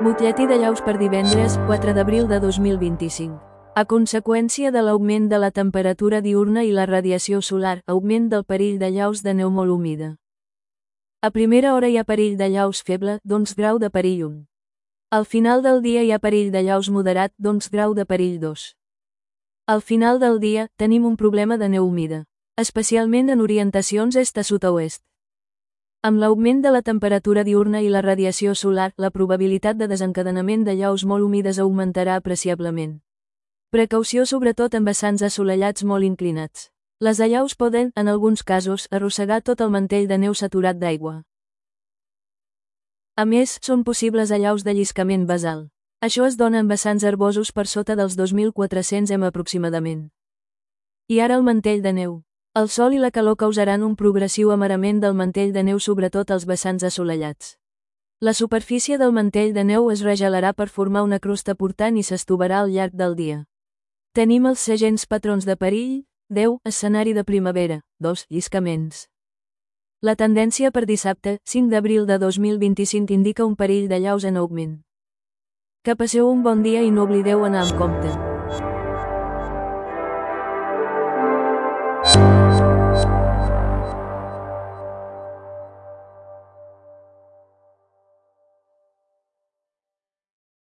Butlletí de llaus per divendres, 4 d'abril de 2025. A conseqüència de l'augment de la temperatura diürna i la radiació solar, augment del perill de llaus de neu molt humida. A primera hora hi ha perill de llaus feble, d'11 grau de perill 1. Al final del dia hi ha perill de llaus moderat, d'11 grau de perill 2. Al final del dia, tenim un problema de neu humida, especialment en orientacions est a sud a oest. Amb l'augment de la temperatura diürna i la radiació solar, la probabilitat de desencadenament de llaus molt humides augmentarà apreciablement. Precaució sobretot en vessants assolellats molt inclinats. Les allaus poden, en alguns casos, arrossegar tot el mantell de neu saturat d'aigua. A més, són possibles allaus de lliscament basal. Això es dona en vessants herbosos per sota dels 2.400 m aproximadament. I ara el mantell de neu. El sol i la calor causaran un progressiu amarament del mantell de neu sobretot als vessants assolellats. La superfície del mantell de neu es regelarà per formar una crosta portant i s'estovarà al llarg del dia. Tenim els segents patrons de perill, 10, escenari de primavera, 2, lliscaments. La tendència per dissabte, 5 d'abril de 2025 indica un perill de llaus en augment. Que passeu un bon dia i no oblideu anar amb compte.